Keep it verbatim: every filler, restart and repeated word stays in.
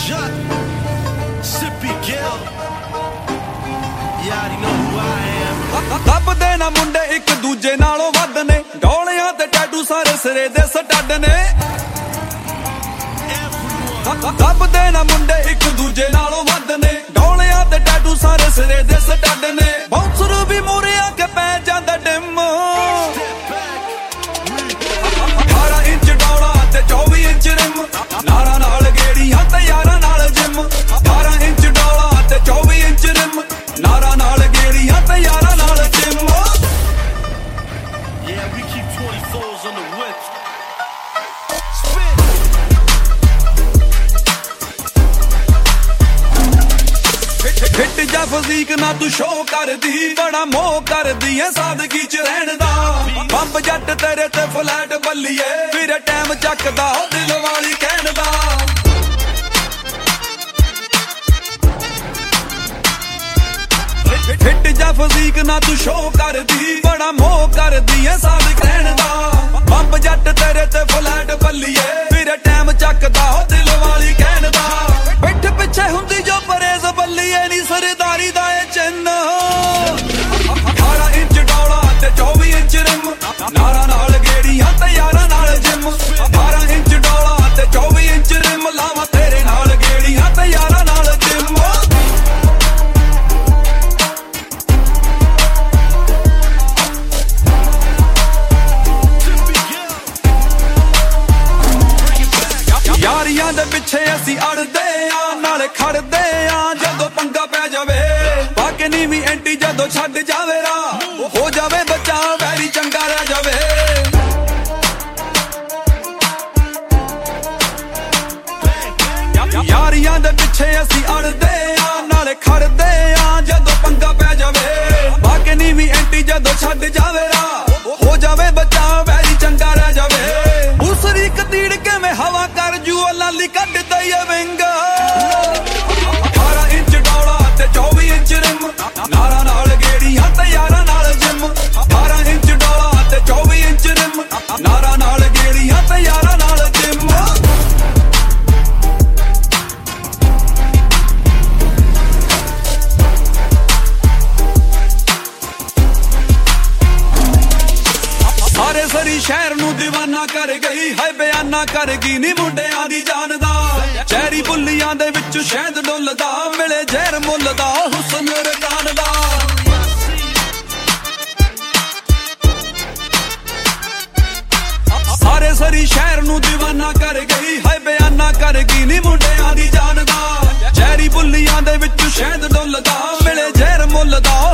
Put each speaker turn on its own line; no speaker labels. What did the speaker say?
ਲੱਭਦੇ ਨਾ ਮੁੰਡੇ ਇੱਕ ਦੂਜੇ ਨਾਲੋਂ ਵੱਧ ਨੇ, ਡੋਲਿਆਂ ਤੇ ਟੈਟੂ ਸਾਰੇ ਸਿਰੇ ਦੇ ਸਟੱਡ ਨੇ। ਲੱਭਦੇ ਨਾ ਮੁੰਡੇ ਇੱਕ ਦੂਜੇ ਨਾਲੋਂ ਵੱਧ ਨੇ, ਡੋਲਿਆਂ ਤੇ ਟੈਟੂ ਸਾਰੇ ਸਿਰੇ ਦੇ ਸਟੱਡ ਨੇ। ਬਾਉਂਸਰ ਵੀ ਮੂਹਰੇ ਆ ਕੇ ਪੈ ਜਾਂਦਾ ਡਿਮ, ਅਠਾਰਾਂ ਇੰਚ ਡੋਲਾ ਤੇ ਚੌਵੀ ਇੰਚ ਰਿਮ, ਨਾਰਾਂ ਨਾਲ ਗੇੜੀਆਂ ਤੇ ਯਾਰਾਂ ਨਾਲ ਜਿਮ। ਅਠਾਰਾਂ ਇੰਚ ਡੋਲਾ ਤੇ ਚੌਵੀ ਇੰਚ ਰਿਮ, ਨਾਰਾਂ ਨਾਲ ਗੇੜੀਆਂ ਤੇ ਯਾਰਾਂ ਨਾਲ gym.
Yeah, we keep twenty-fours on the whip.
Fit ਜਾ ਫਜ਼ੀਕ ਨਾ ਤੂੰ ਸ਼ੋ ਕਰਦੀ, ਬੜਾ ਮੋਹ ਕਰਦੀ ਐ ਸਾਦਗੀ ਚ ਰਹਿਣ ਦਾ। ਬੰਬ ਜੱਟ ਤੇਰੇ ਤੇ ਫਲੈਟ ਬੱਲੀਏ, ਫਿਰ ਟਾਈਮ ਚੱਕਦਾ ਦਿਲ ਵਾਲੀ ਕਹਿਣ ਦਾ। ਫਿੱਟ ਜਾ ਫਜ਼ੀਕ ਨਾ ਤੂੰ ਸ਼ੋ ਕਰਦੀ, ਬੜਾ ਮੋਹ ਕਰਦੀ ਐ ਸਾਦਗ ਰਹਿਣ ਦਾ। ਬੰਬ ਜੱਟ ਤੇਰੇ ਤੇ ਫਲੈਟ ਬੱਲੀਏ, ਫਿਰ ਟਾਈਮ ਚੱਕਦਾ ਦਿਲ ਵਾਲੀ ਕਹਿਣ ਦਾ। ਪਿੱਠ ਪਿੱਛੇ ਹੁੰਦੀ ਜੋ ਪਰੇਜ਼ ਬੱਲੀਏ ਨੀ ਸਰਦਾਰੀ ਦਾ ਏ ਚਿੰਨ। ਅਠਾਰਾਂ ਇੰਚ ਡੋਲਾ ਤੇ ਚੌਵੀ ਇੰਚ ਰਿਮ, ਨਾਰਾਂ ਨਾਲ ਗੇੜੀਆਂ ਤੇ ਯਾਰਾਂ ਨਾਲ ਜਿਮ। ਅਠਾਰਾਂ ਇੰਚ ਡੋਲਾ ਤੇ ਚੌਵੀ ਇੰਚ ਰਿਮ, ਲਾਵਾਂ ਤੇਰੇ ਨਾਲ ਗੇੜੀਆਂ ਤੇ ਯਾਰਾਂ ਨਾਲ ਜਿਮ। ਯਾਰੀਆਂ ਦੇ ਪਿੱਛੇ ਅਸੀਂ ਅੜਦੇ ਆ, ਨਾਲੇ ਖੜਦੇ ਆ ਜਦੋਂ ਪੰਗਾ ਪੈ ਜਾਵੇ। ਬਾਕੀ ਨੀ ਵੀ ਐਂਟੀ ਜਦੋਂ ਛੱਡ ਜਾਵੇ ਰਾਹ, ਹੋ ਜਾਵੇ ਬੱਚਾ ਵੈਰੀ ਚੰਗਾ ਰਹਿ ਜਾਵੇ। ਯਾਰੀਆਂ ਦੇ ਪਿੱਛੇ ਅਸੀਂ ਅੜਦੇ ਆ, ਨਾਲੇ ਖੜਦੇ ਆ ਜਦੋਂ ਪੰਗਾ ਪੈ ਜਾਵੇ। ਬਾਕੀ ਨੀ ਵੀ ਐਂਟੀ ਜਦੋਂ ਛੱਡ ਜਾਵੇ ਰਾਹ, ਹੋ ਜਾਵੇ ਬੱਚਾ ਵੈਰੀ ਚੰਗਾ ਰਹਿ ਜਾਵੇ। ਉਸਰੀ ਕਤੀੜ ਕਿਵੇਂ ਹਵਾ ਕਰ ਜੂ ਲਾਲੀ ਕੱਢ ਦਈ ਵਿੰਗ। ਅਠਾਰਾਂ ਇੰਚ ਡੋਲਾ ਤੇ ਚੌਵੀ ਇੰਚ ਰਿਮ, ਨਾਰਾਂ ਨਾਲ ਗੇੜੀਆਂ ਤੇ ਯਾਰਾਂ ਨਾਲ ਜਿਮ। ਅਠਾਰਾਂ ਇੰਚ ਡੋਲਾ ਤੇ ਚੌਵੀ ਇੰਚ ਰਿਮ, ਨਾਰਾਂ ਨਾਲ ਗੇੜੀਆਂ ਤੇ ਯਾਰਾਂ ਨਾਲ ਜਿਮ। ਸਾਰੇ ਸਰੀ ਸ਼ਹਿਰ ਨੂੰ ਦੀਵਾਨਾ ਕਰ ਗਈ, ਹਾਏ ਬਿਆਨਾ ਕਰ ਗਈ ਨੀ ਮੁੰਡਿਆਂ ਦੀ ਜਾਨ ਦਾ। ਚੈਰੀ ਬੁੱਲੀਆਂ ਦੇ ਵਿੱਚ ਸ਼ਹਿਦ ਡੁੱਲਦਾ, ਮਿਲੇ ਜ਼ਹਿਰ ਮੁੱਲ ਦਾ ਹੁਸਨ ਰਕਾਨ ਦਾ। ਸਾਰੇ ਸਰੀ ਸ਼ਹਿਰ ਨੂੰ ਦੀਵਾਨਾ ਕਰ ਗਈ, ਹਾਏ ਬਿਆਨਾ ਕਰ ਗਈ ਨੀ ਮੁੰਡਿਆਂ ਦੀ ਜਾਨ ਦਾ। ਚੈਰੀ ਬੁੱਲੀਆਂ ਦੇ ਵਿੱਚ ਸ਼ਹਿਦ ਡੁੱਲਦਾ, ਮਿਲੇ ਜ਼ਹਿਰ ਮੁੱਲ ਦਾ